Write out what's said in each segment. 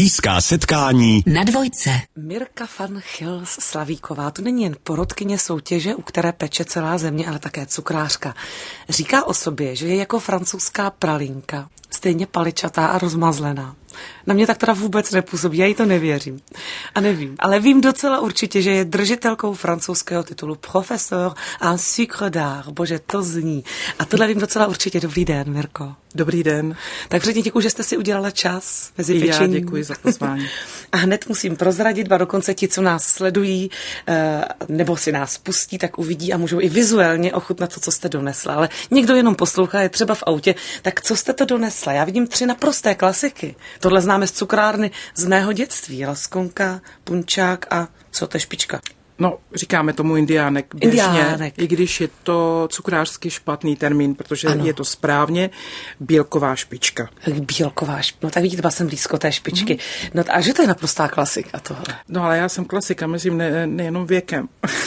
Blízká setkání na Dvojce. Mirka van Gils Slavíková, to není jen porotkyně soutěže, u které peče celá země, ale také cukrářka. Říká o sobě, že je jako francouzská pralinka, stejně paličatá a rozmazlená. Na mě tak teda vůbec nepůsobí, já jí to nevěřím. A nevím, ale vím docela určitě, že je držitelkou francouzského titulu Professeur en sucre d'art. Bože, to zní. A tohle vím docela určitě. Dobrý den, Mirko. Dobrý den. Tak předně děkuji, že jste si udělala čas mezi pečením. Já děkuji za pozvání. A hned musím prozradit, a dokonce ti, co nás sledují, nebo si nás pustí, tak uvidí a můžou i vizuálně ochutnat to, co jste donesla. Ale někdo jenom poslouchá, je třeba v autě. Tak co jste to donesla? Já vidím 3 naprosté klasiky. Tohle známe z cukrárny z mého dětství. Laskonka, punčák a co to je špička? No, říkáme tomu indiánek běžně, i když je to cukrářsky špatný termín, protože ano. Je to správně bílková špička. Bílková špička, no tak vidíte, jsem blízko té špičky. No a že to je naprostá klasika tohle. No ale já jsem klasika, myslím nejenom věkem,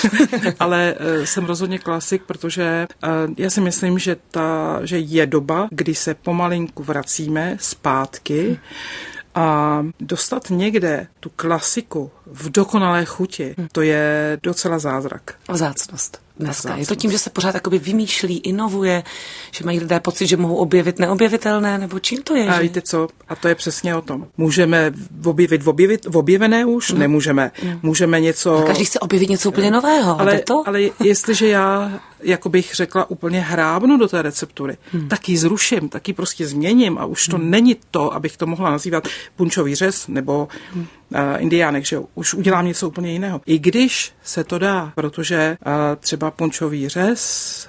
ale jsem rozhodně klasik, protože já si myslím, že je doba, kdy se pomalinku vracíme zpátky, a dostat někde tu klasiku v dokonalé chuti, to je docela zázrak. Vzácnost. Dneska. Je to tím, že se pořád jakoby vymýšlí, inovuje, že mají lidé pocit, že mohou objevit neobjevitelné, nebo čím to je? A víte co? A to je přesně o tom. Můžeme objevit objevené už? Nemůžeme. Můžeme něco... A každý chce objevit něco úplně nového. Ale jestliže já, jako bych řekla, úplně hrábnu do té receptury, tak ji zruším, tak ji prostě změním a už to není to, abych to mohla nazývat punčový řez nebo indiánek, že už udělám něco úplně jiného. I když se to dá, protože třeba punčový řez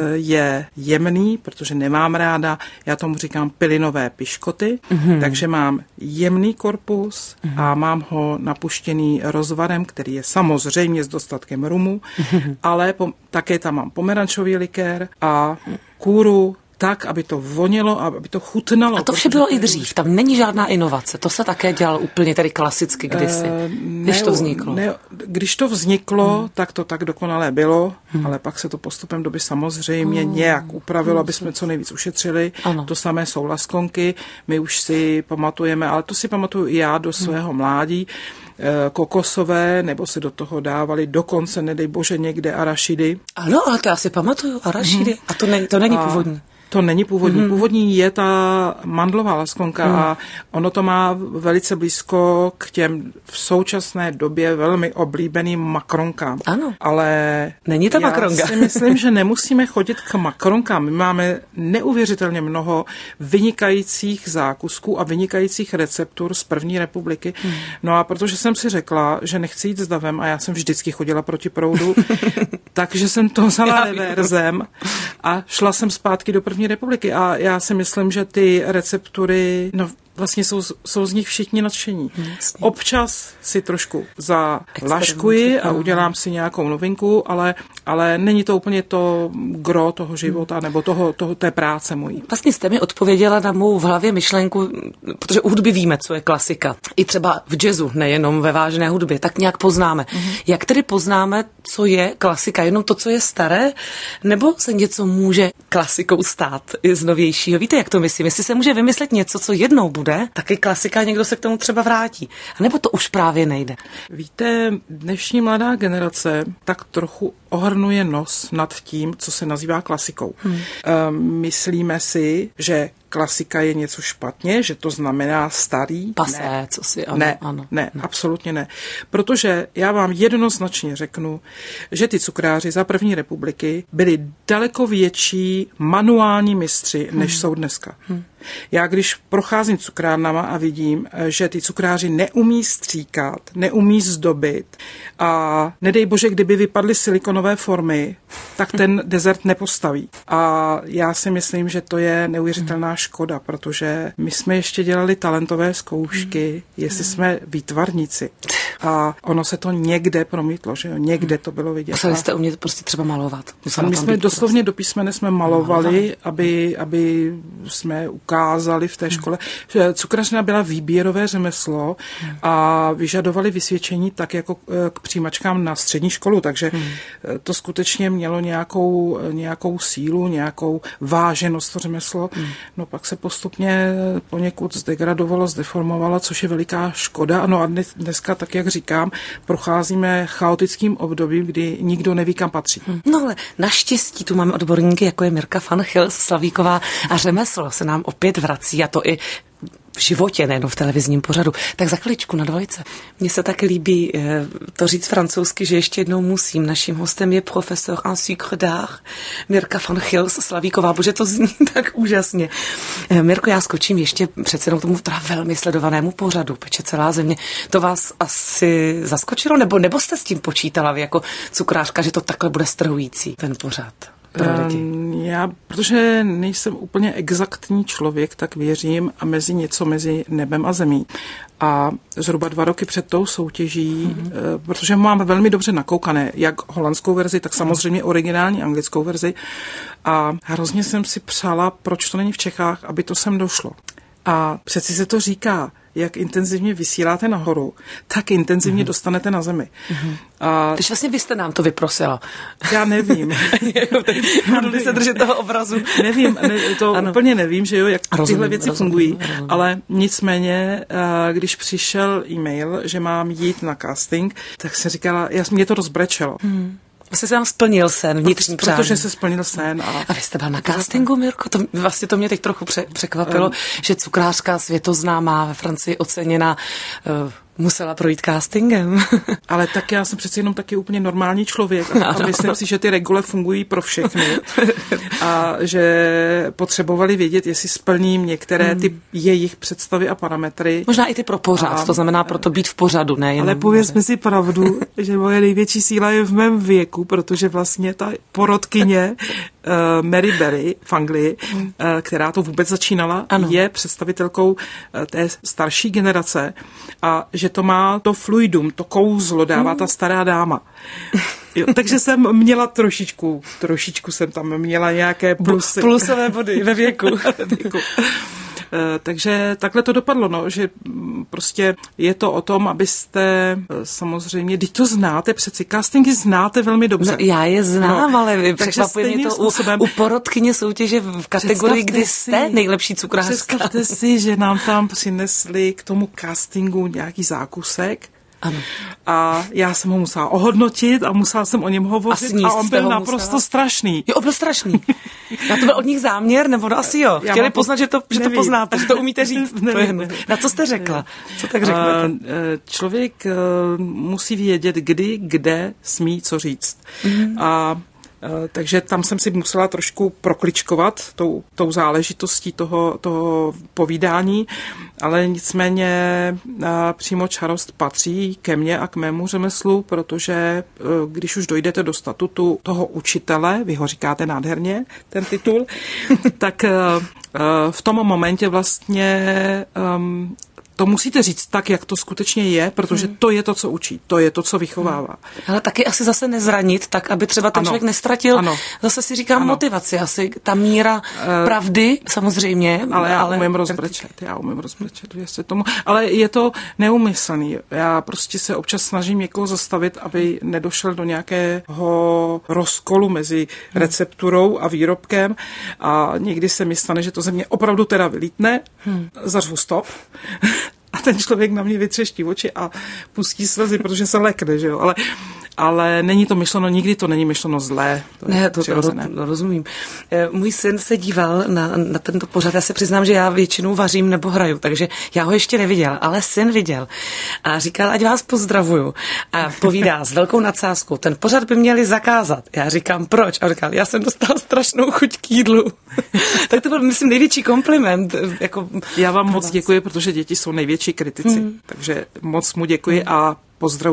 je jemný, protože nemám ráda, já tomu říkám pilinové piškoty, takže mám jemný korpus a mám ho napuštěný rozvarem, který je samozřejmě s dostatkem rumu, ale také tam mám pomerančový likér a kůru, tak, aby to vonilo, aby to chutnalo. A to vše bylo i dřív, tam není žádná inovace. To se také dělalo úplně tady klasicky kdysi, když to vzniklo. Když to vzniklo, tak to tak dokonalé bylo, ale pak se to postupem doby samozřejmě nějak upravilo, aby jsme co nejvíc ušetřili. Ano. To samé jsou laskonky, my už si pamatujeme, ale to si pamatuju i já do svého mládí, kokosové, nebo se do toho dávali dokonce, nedej bože, někde arašidy. Ano, ale to já si pamatuju, arašidy. A to není původní. To není původní. Původní je ta mandlová laskonka a ono to má velice blízko k těm v současné době velmi oblíbeným makronkám. Ano. Ale není to makronka. Já si myslím, že nemusíme chodit k makronkám. My máme neuvěřitelně mnoho vynikajících zákusků a vynikajících receptur z první republiky. No a protože jsem si řekla, že nechci jít s davem a já jsem vždycky chodila proti proudu, takže jsem to vzala reverzem a šla jsem zpátky do první republiky a já si myslím, že ty receptury, vlastně jsou z nich všichni nadšení. Občas si trošku zalaškuji a udělám si nějakou novinku, ale není to úplně to gro toho života nebo té práce mojí. Vlastně jste mi odpověděla na mou v hlavě myšlenku, protože u hudby víme, co je klasika. I třeba v jazzu, nejenom ve vážné hudbě, tak nějak poznáme. Jak tedy poznáme, co je klasika? Jenom to, co je staré? Nebo se něco může klasikou stát i z novějšího? Víte, jak to myslím? Jestli se může vymyslet něco, co jednou bude, taky klasika, někdo se k tomu třeba vrátí. A nebo to už právě nejde? Víte, dnešní mladá generace tak trochu ohrnuje nos nad tím, co se nazývá klasikou. Myslíme si, že klasika je něco špatně, že to znamená starý. Pasé, co si, ano. Ne, absolutně ne. Protože já vám jednoznačně řeknu, že ty cukráři za první republiky byli daleko větší manuální mistři, než jsou dneska. Já když procházím cukrárnama a vidím, že ty cukráři neumí stříkat, neumí zdobit a nedej bože, kdyby vypadly silikonové formy, tak ten dezert nepostaví. A já si myslím, že to je neuvěřitelná škoda, protože my jsme ještě dělali talentové zkoušky, jestli jsme výtvarníci. A ono se to někde promítlo, že jo, někde to bylo vidět. Museli jste umět prostě třeba malovat. My jsme doslovně do písmene jsme malovali, aby jsme ukázali v té škole. Cukrařina byla výběrové řemeslo a vyžadovali vysvědčení tak jako k přijímačkám na střední školu, takže to skutečně mělo nějakou sílu, nějakou váženost to řemeslo. No pak se postupně poněkud zdegradovalo, zdeformovalo, což je veliká škoda. No a dneska, tak jak říkám, procházíme chaotickým obdobím, kdy nikdo neví, kam patří. No ale naštěstí tu máme odborníky, jako je Mirka van Gils, Slavíková, a řemeslo se nám opět vrací, a to i v životě, nejen v televizním pořadu. Tak za chviličku na dvojce. Mně se tak líbí to říct francouzsky, že ještě jednou musím. Naším hostem je profesor en sucre d'art Mirka van Gils, Slavíková. Bože, to zní tak úžasně. Mirko, já skočím ještě přece jenom tomu teda velmi sledovanému pořadu Peče celá země. To vás asi zaskočilo? Nebo jste s tím počítala vy jako cukrářka, že to takhle bude strhující, ten pořad? Já, protože nejsem úplně exaktní člověk, tak věřím a mezi nebem a zemí. A zhruba 2 roky před tou soutěží, protože mám velmi dobře nakoukané jak holandskou verzi, tak samozřejmě originální anglickou verzi. A hrozně jsem si přála, proč to není v Čechách, aby to sem došlo. A přeci se to říká, jak intenzivně vysíláte nahoru, tak intenzivně dostanete na zemi. Takže vlastně vy jste nám to vyprosila. Já nevím. Budu se držet toho obrazu. Nevím, úplně nevím, že jo, jak tyhle věci fungují, ale nicméně, když přišel e-mail, že mám jít na casting, tak se říkala, mě to rozbrečelo. Vlastně se vám splnil sen, vnitřní přání. Protože se splnil sen. A vy jste byla na castingu, Mirko? To mě teď trochu překvapilo, že cukrářka světoznámá ve Francii oceněna musela projít castingem. Ale tak já jsem přece jenom taky úplně normální člověk a myslím si, že ty regule fungují pro všechny a že potřebovali vědět, jestli splním některé ty jejich představy a parametry. Možná i ty pro pořad, to znamená proto být v pořadu, ne? Ale pověřme si pravdu, že moje největší síla je v mém věku, protože vlastně ta porodkyně Mary Berry v Anglii, která to vůbec začínala, je představitelkou té starší generace a že to má to fluidum, to kouzlo dává ta stará dáma. Jo, takže jsem měla trošičku jsem tam měla nějaké plusy. Plusové body ve věku. Takže takhle to dopadlo, no, že prostě je to o tom, abyste samozřejmě, když to znáte, přeci castingy znáte velmi dobře. No, já je znám, ale překvapuje mě to u porodkyně soutěže v kategorii, kdy jste nejlepší cukrářka. Představte si, že nám tam přinesli k tomu castingu nějaký zákusek. Ano. A já jsem ho musela ohodnotit a musela jsem o něm hovořit a on byl naprosto strašný. Jo, on byl strašný. Na to byl od nich záměr, nebo no asi jo. Chtěli poznat, že to poznáte, že to umíte říct. Na co jste řekla? Co tak řeknete? Člověk musí vědět, kdy, kde smí co říct. A takže tam jsem si musela trošku prokličkovat tou záležitostí toho povídání, ale nicméně přímo čarost patří ke mně a k mému řemeslu, protože když už dojdete do statutu toho učitele, vy ho říkáte nádherně, ten titul, tak v tom momentě vlastně to musíte říct tak, jak to skutečně je, protože to je to, co učí, to je to, co vychovává. Ale taky asi zase nezranit, tak, aby třeba ten člověk nestratil, zase si říkám motivaci, asi ta míra pravdy, samozřejmě. Ale já umím rozbrečet, věřte tomu. Ale je to neúmyslný. Já prostě se občas snažím někoho zastavit, aby nedošel do nějakého rozkolu mezi recepturou a výrobkem a někdy se mi stane, že to ze mě opravdu teda vylítne, zařvu stop. A ten člověk na mě vytřeští oči a pustí slzy, protože se lekne, že jo. Ale není to myšleno, nikdy to není myšleno zlé. To rozumím. Můj syn se díval na tento pořad. Já se přiznám, že já většinou vařím nebo hraju, takže já ho ještě neviděla, ale syn viděl. A říkal, ať vás pozdravuju. A povídá s velkou nadsázkou, ten pořad by měli zakázat. Já říkám, proč? A říkal, já jsem dostal strašnou chuť k jídlu. Tak to byl, myslím, největší kompliment. Já vám moc děkuji, protože děti jsou největší kritici. Takže moc mu děkuji a pozdravuji.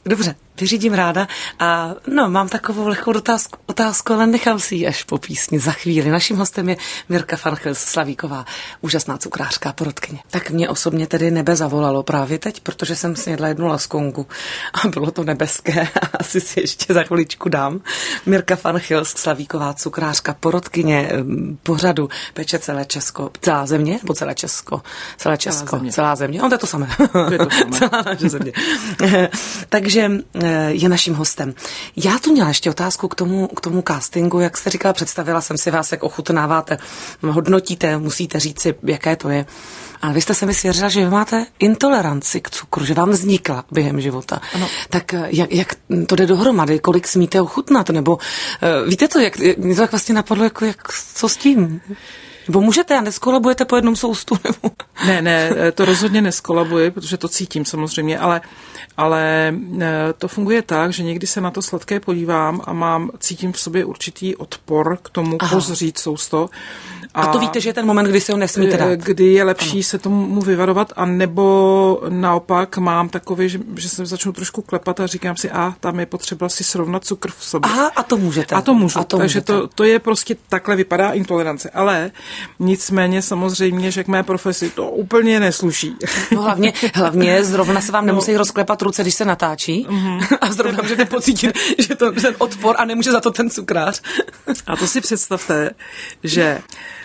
Dobře, vyřídím ráda a mám takovou lehkou otázku, ale nechám si ji až po písni za chvíli. Naším hostem je Mirka van Gils Slavíková, úžasná cukrářka, porodkyně. Tak mě osobně tedy nebe zavolalo právě teď, protože jsem snědla jednu laskongu a bylo to nebeské a asi si ještě za chviličku dám. Mirka van Gils Slavíková, cukrářka, porodkyně pořadu Peče celé Česko, celá země, nebo celé Česko? Celá země. To je to samé. Celá naše země. Takže je naším hostem. Já tu měla ještě otázku k tomu castingu, jak jste říkala, představila jsem si vás, jak ochutnáváte, hodnotíte, musíte říci, jaké to je. Ale vy jste se mi svěřila, že vy máte intoleranci k cukru, že vám vznikla během života. Ano. Tak jak to jde dohromady, kolik smíte ochutnat, nebo víte to, mě to tak vlastně napadlo, co s tím? Nebo můžete a neskolabujete po jednom soustu? Nebo? Ne, to rozhodně neskolabuji, protože to cítím samozřejmě, ale to funguje tak, že někdy se na to sladké podívám a cítím v sobě určitý odpor k tomu pozřít sousto. A to víte, že je ten moment, kdy se ho nesmíte dát? Kdy je lepší se tomu vyvarovat, a nebo naopak mám takový, že se začnu trošku klepat a říkám si, tam je potřeba si srovnat cukr v sobě. Aha, a to můžete. A to můžu, takže to je prostě takhle vypadá intolerance. Ale nicméně samozřejmě, že k mé profesi to úplně nesluší. No hlavně zrovna se vám nemusí rozklepat ruce, když se natáčí a zrovna můžete pocítit, že to ten odpor a nemůže za to ten cukrář. A to si představte, že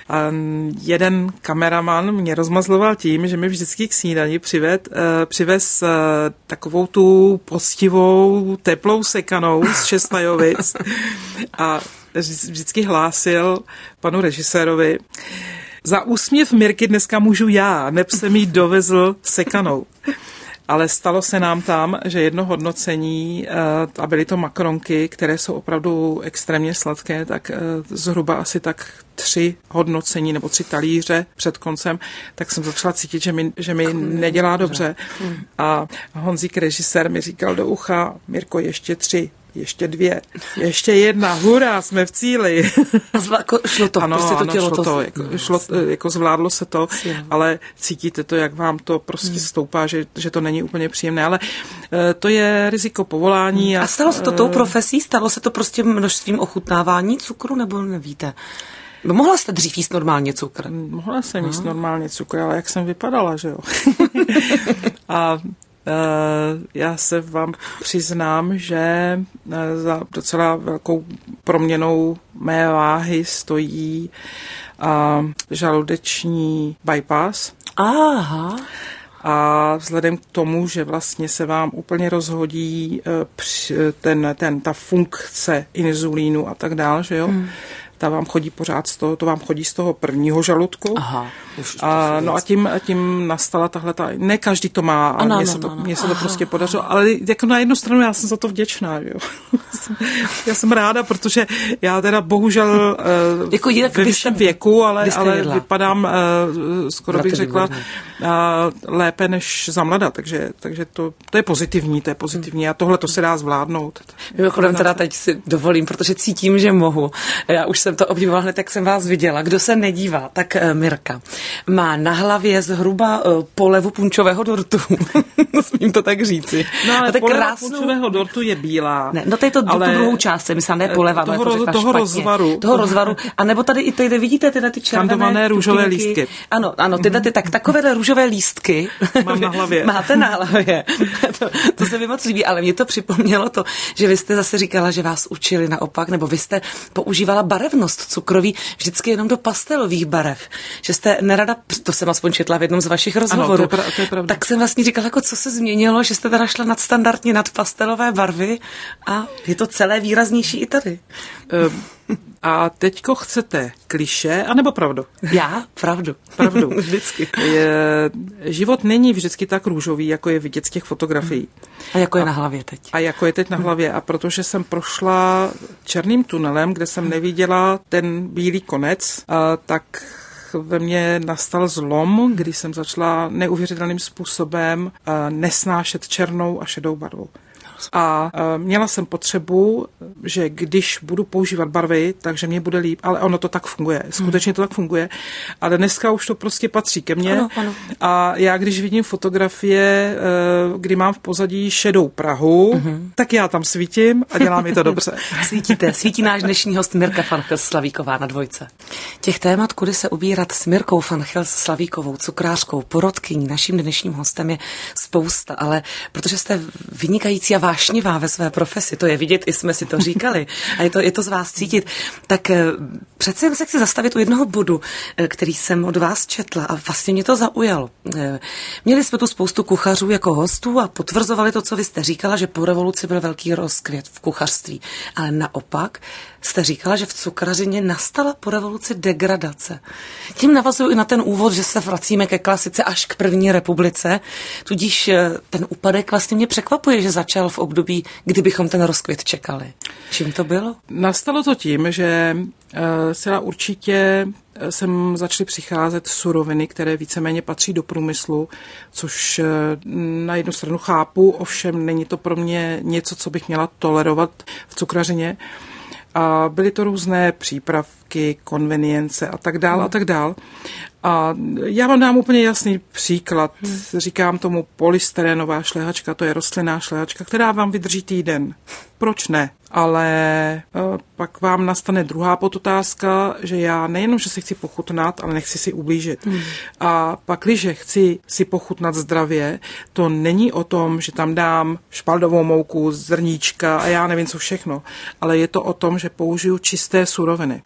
jeden kameraman mě rozmazloval tím, že mi vždycky k snídani přivez takovou tu poctivou teplou sekanou z Šestajovic a vždycky hlásil panu režisérovi: za úsměv Mirky dneska můžu já, neb jsem jí dovezl sekanou. Ale stalo se nám tam, že jedno hodnocení, a byly to makaronky, které jsou opravdu extrémně sladké, tak zhruba asi tak 3 hodnocení nebo 3 talíře před koncem, tak jsem začala cítit, že mi nedělá dobře. A Honzík, režisér, mi říkal do ucha: Mirko, ještě 3. Ještě 2, ještě 1, hurá, jsme v cíli. Šlo to, ano, prostě to tělo šlo to, zvládlo se to, ale cítíte to, jak vám to prostě stoupá, že to není úplně příjemné, ale to je riziko povolání. A stalo se to tou profesí? Stalo se to prostě množstvím ochutnávání cukru, nebo nevíte? Mohla jste dřív jíst normálně cukr? Mohla jsem jíst normálně cukr, ale jak jsem vypadala, že jo? A já se vám přiznám, že za docela velkou proměnou mé váhy stojí žaludeční bypass. Aha. A vzhledem k tomu, že vlastně se vám úplně rozhodí ta funkce inzulínu a tak dále, že jo? Ta vám chodí pořád to vám chodí z toho prvního žaludku. Aha. A tím nastala tahle ne každý to má, a mně se to prostě podařilo, ale jako na jednu stranu já jsem za to vděčná, jo. Já jsem ráda, protože já teda bohužel jako ve vyšším věku, ale vypadám, skoro bych řekla, lépe než za mlada, takže to je pozitivní a tohle to se dá zvládnout. Mimochodem teda teď si dovolím, protože cítím, že mohu. Já už jsem to obdivovala hned, jak jsem vás viděla. Kdo se nedívá, tak Mirka má na hlavě zhruba polevu punčového dortu. Smím to tak říci. No ale poleva punčového dortu je bílá. Ne, to je tu druhou část, myslím, ne poleva, toho rozvaru. A nebo tady i tady vidíte tyhle ty červené kandované růžové lístky. Ano, takové růžové lístky. Mám na hlavě. Máte na hlavě. To se mi moc líbí, ale mě to připomnělo to, že vy jste zase říkala, že vás učili naopak, nebo vy jste používala barevnost cukroví vždycky jenom do pastelových barev. Že jste nerada, to jsem aspoň četla v jednom z vašich rozhovorů. Ano, to je pravda. Tak jsem vlastně říkala, jako co se změnilo, že jste teda šla nadstandardně nad pastelové barvy a je to celé výraznější i tady. A teďko chcete klišé, anebo pravdu? Já? Pravdu. Vždycky. Život není vždycky tak růžový, jako je vidět z těch fotografií. A jako je na hlavě teď. A jako je teď na hlavě. A protože jsem prošla černým tunelem, kde jsem neviděla ten bílý konec, tak ve mně nastal zlom, kdy jsem začala neuvěřitelným způsobem nesnášet černou a šedou barvu. A měla jsem potřebu, že když budu používat barvy, takže mě bude líp, ale ono to tak funguje. Skutečně to tak funguje. Ale dneska už to prostě patří ke mně. Ano. A já, když vidím fotografie, kdy mám v pozadí šedou Prahu, tak já tam svítím a dělá mi to dobře. Svítí náš dnešní host Mirka Fanchels-Slavíková na Dvojce. Těch témat, kudy se ubírat s Mirkou Fanchels-Slavíkovou, cukrářkou, porodkyní, naším dnešním hostem je spousta, ale protože jste vynikající a vášnivá ve své profesi, to je vidět, i jsme si to říkali, a je to z vás cítit, tak přece jen se chci zastavit u jednoho bodu, který jsem od vás četla a vlastně mě to zaujalo. Měli jsme tu spoustu kuchařů jako hostů a potvrzovali to, co vy jste říkala, že po revoluci byl velký rozkvět v kuchařství, ale naopak jste říkala, že v cukrařině nastala po revoluci degradace. Tím navazuju i na ten úvod, že se vracíme ke klasice až k první republice, tudíž ten úpadek vlastně mě překvapuje, že začal v období, kdybychom ten rozkvět čekali. Čím to bylo? Nastalo to tím, že zcela určitě sem začaly přicházet suroviny, které víceméně patří do průmyslu, což na jednu stranu chápu, ovšem není to pro mě něco, co bych měla tolerovat v cukrařině. A byly to různé přípravky, konvenience a tak dál a tak dál. A já vám dám úplně jasný příklad. Říkám tomu polystyrenová šlehačka, to je rostlinná šlehačka, která vám vydrží týden. Proč ne? Ale pak vám nastane druhá podotázka, že já nejenom, že si chci pochutnat, ale nechci si ublížit. A pak, když chci si pochutnat zdravě, to není o tom, že tam dám špaldovou mouku, zrníčka a já nevím co všechno, ale je to o tom, že použiju čisté suroviny.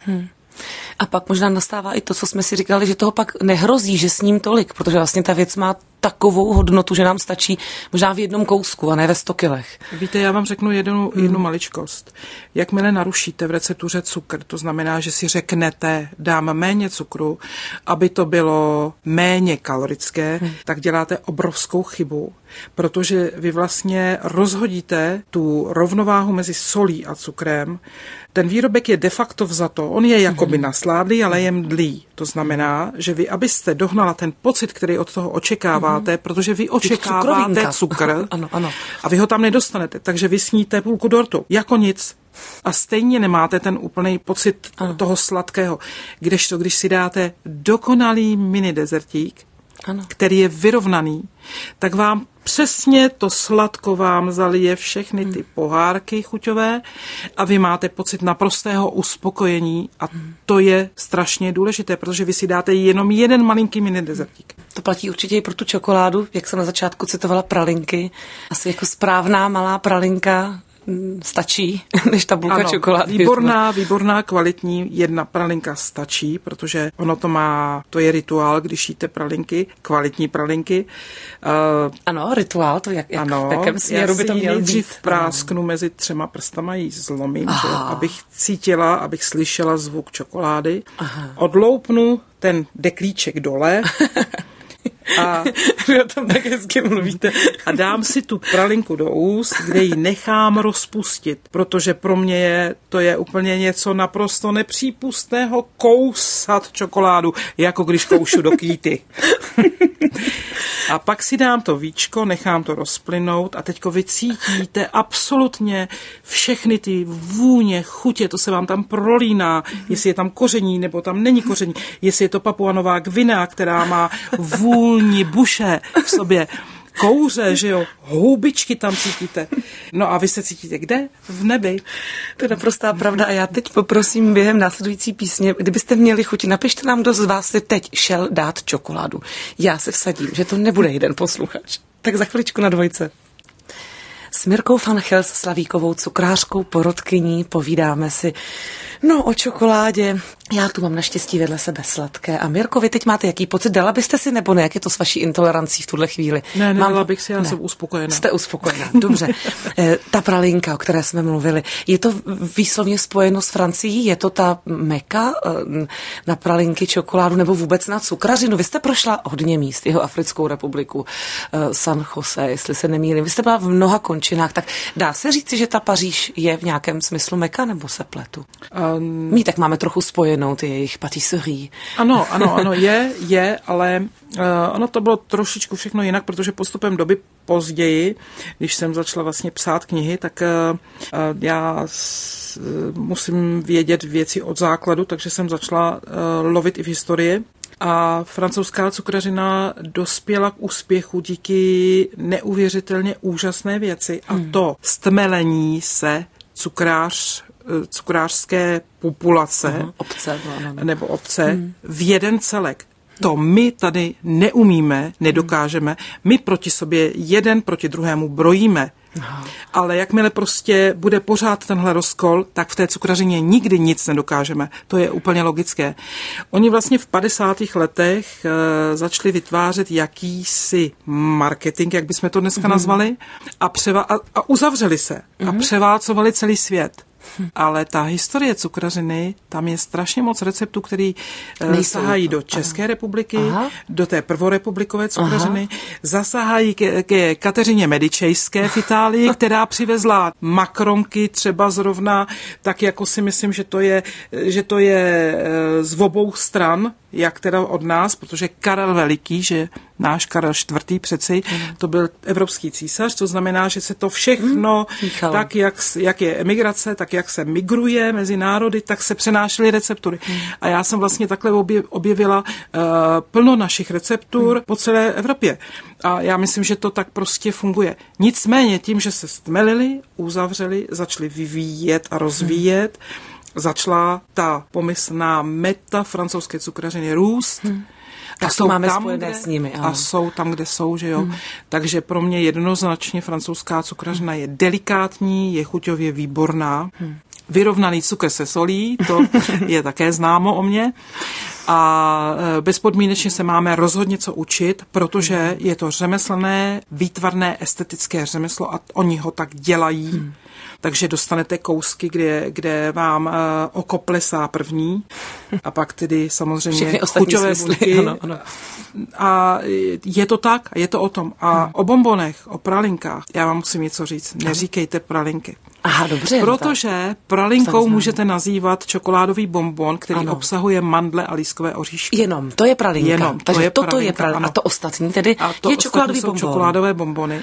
A pak možná nastává i to, co jsme si říkali, že toho pak nehrozí, že s ním tolik, protože vlastně ta věc má takovou hodnotu, že nám stačí možná v jednom kousku a ne ve 100 kilech. Víte, já vám řeknu jednu maličkost. Jakmile narušíte v receptuře cukr, to znamená, že si řeknete, dám méně cukru, aby to bylo méně kalorické, tak děláte obrovskou chybu, protože vy vlastně rozhodíte tu rovnováhu mezi solí a cukrem. Ten výrobek je de facto vzato, on je jakoby nasládlý, ale je mdlý. To znamená, že vy, abyste dohnala ten pocit, který od toho očekáváte, protože vy očekáváte cukr ano. a vy ho tam nedostanete, takže vy sníte půlku dortu, jako nic. A stejně nemáte ten úplný pocit toho sladkého. Kdežto, když si dáte dokonalý mini dezertík, který je vyrovnaný, tak vám přesně to sladko vám zalije všechny ty pohárky chuťové a vy máte pocit naprostého uspokojení a to je strašně důležité, protože vy si dáte jenom jeden malinký mini dezertík. To platí určitě i pro tu čokoládu, jak jsem na začátku citovala pralinky. Asi jako správná malá pralinka stačí, než tabulka čokolády. Výborná, kvalitní jedna pralinka stačí, protože ono to je rituál, když jíte pralinky, kvalitní pralinky. Ano, rituál, to v jakém směru by to mělo být? Nejdřív prásknu mezi 3 prstama, ji zlomím, že, abych cítila, abych slyšela zvuk čokolády. Odloupnu ten deklíček dole, a vy o tom tak hezky mluvíte. A dám si tu pralinku do úst, kde ji nechám rozpustit, protože pro mě to je úplně něco naprosto nepřípustného kousat čokoládu, jako když koušu do kýty. A pak si dám to víčko, nechám to rozplynout a teďko vy cítíte absolutně všechny ty vůně, chutě, to se vám tam prolíná, jestli je tam koření nebo tam není koření, jestli je to Papua Nová Gvinea, která má vůni buše v sobě, kouře, že jo, houbičky tam cítíte. No a vy se cítíte kde? V nebi. To je naprostá pravda a já teď poprosím během následující písně, kdybyste měli chuť, napište nám, kdo z vás si teď šel dát čokoládu. Já se vsadím, že to nebude jeden posluchač. Tak za chviličku na Dvojce. S Mirkou Fanchels-Slavíkovou, cukrářkou, porodkyní, povídáme si o čokoládě. Já tu mám naštěstí vedle sebe sladké. A Mirko, vy teď máte jaký pocit? Dala byste si nebo ne? Jak je to s vaší intolerancí v tuhle chvíli? Ne, nedala bych si, já jsem uspokojená. Jste uspokojená, dobře. Ta pralinka, o které jsme mluvili, je to výslovně spojeno s Francií? Je to ta meka na pralinky, čokoládu nebo vůbec na cukrařinu? Vy jste prošla hodně míst, Jihoafrickou republiku, San Jose, jestli se nemýlím. Vy jste byla v mnoha končinách, tak dá se říci, že ta Paříž je v nějakém smyslu meka nebo se pletu? My tak máme trochu spojenou ty jejich patisserie. Ano, je, ale ono to bylo trošičku všechno jinak, protože postupem doby později, když jsem začala vlastně psát knihy, tak já musím vědět věci od základu, takže jsem začala lovit i v historii. A francouzská cukrařina dospěla k úspěchu díky neuvěřitelně úžasné věci, a to stmelení se cukrářské populace nebo obce v jeden celek. To my tady neumíme, nedokážeme. My proti sobě jeden proti druhému brojíme. Ale jakmile prostě bude pořád tenhle rozkol, tak v té cukrařině nikdy nic nedokážeme. To je úplně logické. Oni vlastně v 50. letech začali vytvářet jakýsi marketing, jak bychom to dneska nazvali, a uzavřeli se a převálcovali celý svět. Ale ta historie cukrařiny, tam je strašně moc receptů, který sahají do České republiky, do té prvorepublikové cukrařiny, zasahají ke Kateřině Medičejské v Itálii, která přivezla makronky třeba zrovna, tak jako si myslím, že to je z obou stran, jak teda od nás, protože Karel Veliký, že náš Karel IV. Přeci, to byl evropský císař, to znamená, že se to všechno, tak jak je emigrace, tak jak se migruje mezi národy, tak se přenášely receptury. A já jsem vlastně takhle objevila plno našich receptur po celé Evropě. A já myslím, že to tak prostě funguje. Nicméně tím, že se stmelili, uzavřeli, začali vyvíjet a rozvíjet, začala ta pomyslná meta francouzské cukrařiny růst. Tak to máme spojené s nimi. A jsou tam, kde jsou, že jo. Takže pro mě jednoznačně francouzská cukrařina je delikátní, je chuťově výborná. Vyrovnaný cukr se solí, to je také známo o mě. A bezpodmínečně se máme rozhodně co učit, protože je to řemeslné, výtvarné, estetické řemeslo a oni ho tak dělají. Takže dostanete kousky, kde vám oko plesá první a pak tedy samozřejmě chuťové buňky. Ano. A je to tak, je to o tom. A o bonbonech, o pralinkách, já vám musím něco říct. Neříkejte pralinky. Aha, dobře. Protože pralinkou můžete nazývat čokoládový bonbon, který obsahuje mandle a lískové oříšky. Jenom, to je pralinka. Takže toto je pralinka. A to ostatní tedy je čokoládový bonbon. Jsou čokoládové bonbony.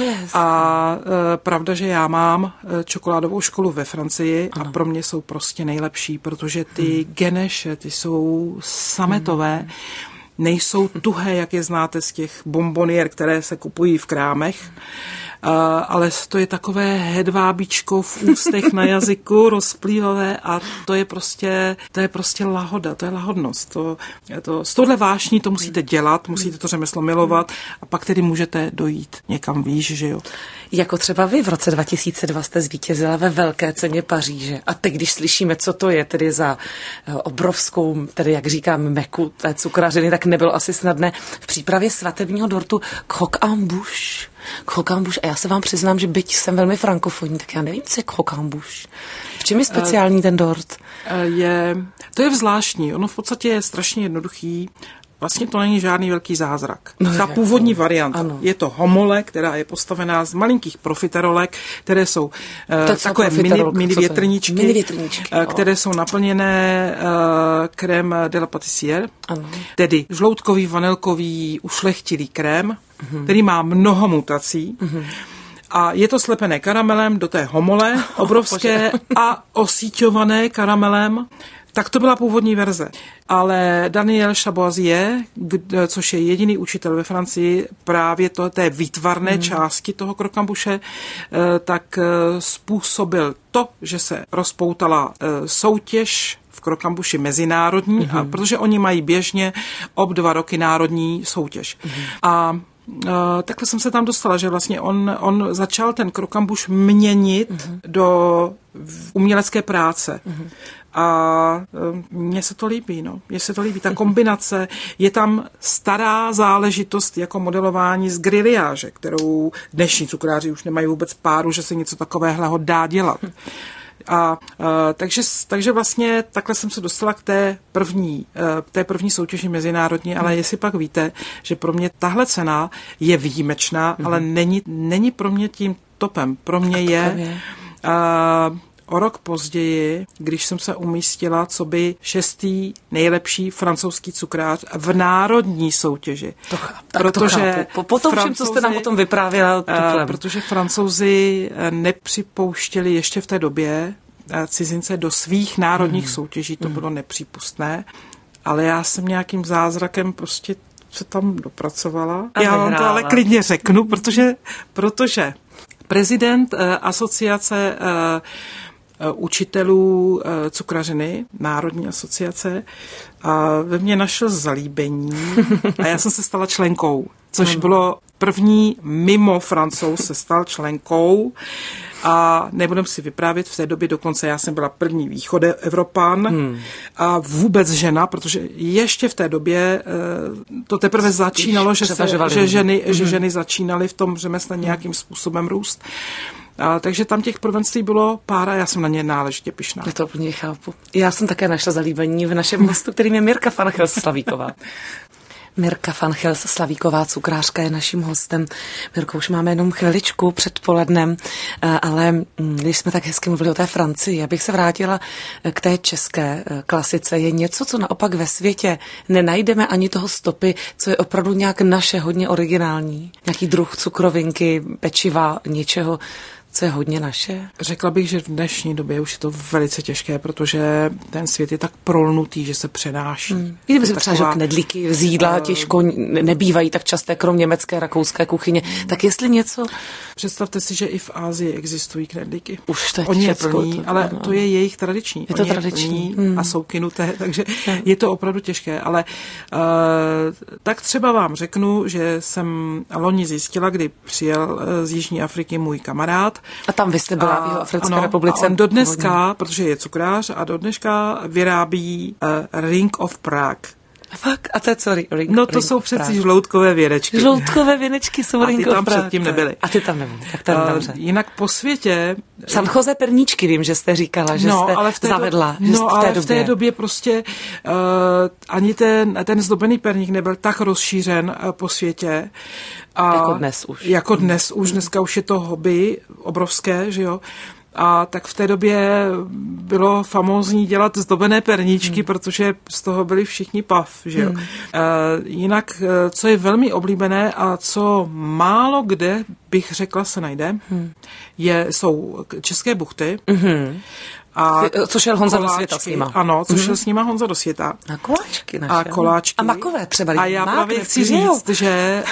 A pravda, že já mám čokoládovou školu ve Francii a pro mě jsou prostě nejlepší, protože ty geneše, ty jsou sametové, nejsou tuhé, jak je znáte z těch bonbonier, které se kupují v krámech, ale to je takové hedvábíčko v ústech, na jazyku, rozplývavé a to je prostě lahoda, to je lahodnost. Z tohle vášní to musíte dělat, musíte to řemeslo milovat a pak tedy můžete dojít někam výš, že jo. Jako třeba vy v roce 2002 jste zvítězila ve Velké ceně Paříže. A teď, když slyšíme, co to je tedy za obrovskou, tedy jak říkám, meku té cukrařiny, tak nebylo asi snadné v přípravě svatebního dortu croque en bouche. Croque en bouche. A já se vám přiznám, že byť jsem velmi frankofonní, tak já nevím, co je croque en bouche. V čem je speciální ten dort? To je zvláštní. Ono v podstatě je strašně jednoduchý. Vlastně to není žádný velký zázrak. Ta původní varianta. Je to homole, která je postavená z malinkých profiterolek, které jsou takové mini větrníčky, které jsou naplněné crème de la pâtissière, tedy žloutkový, vanilkový, ušlechtilý krém, který má mnoho mutací. A je to slepené karamelem do té homole obrovské a osíťované karamelem. Tak to byla původní verze. Ale Daniel Chaboisier, což je jediný učitel ve Francii právě té výtvarné části toho krokambuše, tak způsobil to, že se rozpoutala soutěž v krokambuši mezinárodní, a protože oni mají běžně 2 roky národní soutěž. A takhle jsem se tam dostala, že vlastně on začal ten krokambuš měnit do umělecké práce. A mně se to líbí, ta kombinace. Je tam stará záležitost jako modelování z griliáže, kterou dnešní cukráři už nemají vůbec páru, že se něco takového dá dělat. Takže vlastně takhle jsem se dostala k té první soutěži mezinárodní, ale jestli pak víte, že pro mě tahle cena je výjimečná, ale není pro mě tím topem. Pro mě je o rok později, když jsem se umístila coby 6. nejlepší francouzský cukrář v národní soutěži. Protože po tom všem, co jste nám o tom vyprávěla, protože Francouzi nepřipouštěli ještě v té době cizince do svých národních soutěží, to bylo nepřípustné, ale já jsem nějakým zázrakem prostě se tam dopracovala. Já vám to ale klidně řeknu, protože prezident asociace učitelů cukrařiny, Národní asociace, a ve mně našel zalíbení a já jsem se stala členkou, což bylo první mimo Francouz se stal členkou a nebudem si vyprávět, v té době dokonce já jsem byla první východoevropan a vůbec žena, protože ještě v té době to teprve začínalo, že ženy začínaly v tom řemesle nějakým způsobem růst. Takže tam těch prvenství bylo pár a já jsem na ně náležitě pyšná. Já to úplně chápu. Já jsem také našla zalíbení v našem hostu, kterým je Mirka van Gils-Slavíková. Mirka van Gils-Slavíková, cukrářka, je naším hostem. Mirko, už máme jenom chviličku před polednem, ale když jsme tak hezky mluvili o té Francii, abych se vrátila k té české klasice. Je něco, co naopak ve světě nenajdeme ani toho stopy, co je opravdu nějak naše, hodně originální? Nějaký druh cukrovinky, pečiva, něčeho, co je hodně naše? Řekla bych, že v dnešní době už je to velice těžké, protože ten svět je tak prolnutý, že se přenáší. Kdyby se třeba, že knedlíky z jídla těžko nebývají tak časté, krom německé, rakouské kuchyně. Tak jestli něco... Představte si, že i v Asii existují knedlíky. Už teď oni je plní, ale to je jejich tradiční. Je to tradiční. A jsou kynuté, takže je to opravdu těžké. Ale tak třeba vám řeknu, že jsem loni zjistila, kdy přijel z Jižní Afriky můj kamarád. A tam vy jste byla v Jihoafrické republice. A on do dneska, protože je cukrář, a do dneška vyrábí Ring of Prague. Fakt? A to je co? To jsou přeci žloutkové věnečky. Žloutkové věnečky jsou Ring of Prague. A ty tam předtím nebyly. A ty tam nebyly. Tak to je dobře. Jinak po světě... San Jose perníčky, vím, že jste říkala, že jste zavedla. Ale v té době prostě ani ten zdobený perník nebyl tak rozšířen po světě. Jako dnes už. Dneska už je to hobby obrovské, že jo. A tak v té době bylo famózní dělat zdobené perníčky, protože z toho byli všichni pav, že jo. Jinak, co je velmi oblíbené a co málo kde, bych řekla, se najde, jsou české buchty. Co šel Honza do světa s nima. Ano, co šel s nima Honza do světa. A koláčky naše. A koláčky. A makové třeba. A já právě chci říct, že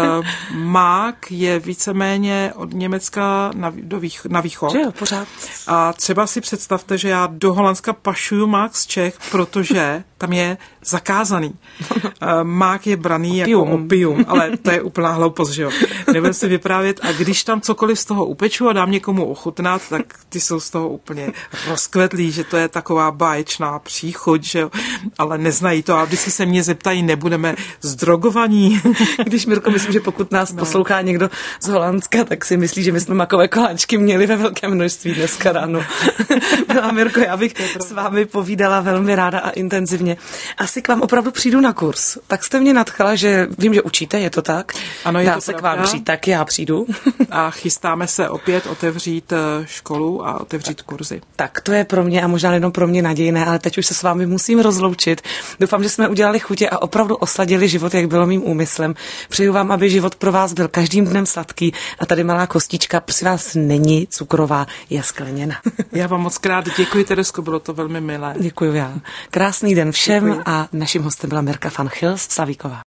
mák je víceméně od Německa na východ. Že jo, pořád. A třeba si představte, že já do Holandska pašuju mák z Čech, protože tam je zakázaný. Mák je braný jako opium, ale to je úplná hloupost, že jo. Nebudem si vyprávět. A když tam cokoliv z toho upeču a dám někomu ochutnat, tak ty jsou z toho úplně rozkvetlí, že to je taková báječná příchuť, že jo. Ale neznají to a vždycky se mě zeptají, nebudeme zdrogovaní. Když, Mirko, myslím, že pokud nás poslouchá někdo z Holandska, tak si myslí, že my jsme makové koláčky měli ve velkém množství dneska ráno. A Mirko, já bych s vámi povídala velmi ráda a intenzivně. Asi k vám opravdu přijdu na kurz. Tak jste mě nadchala, že vím, že učíte, je to tak? Ano, je Dá to se pravda. K vám přijít, tak já přijdu. A chystáme se opět otevřít školu a otevřít kurzy. Tak to je pro mě a možná jenom pro mě nadějné, ale teď už se s vámi musím rozloučit. Doufám, že jsme udělali chutě a opravdu osladili život, jak bylo mým úmyslem. Přeju vám, aby život pro vás byl každým dnem sladký a tady malá kostička, prosím vás, není cukrová, je skleněna. Já vám moc krát děkuji, Teresko, bylo to velmi milé. Děkuji já. Krásný den všem. Děkuji. A naším hostem byla Mirka van Gils-Slavíková.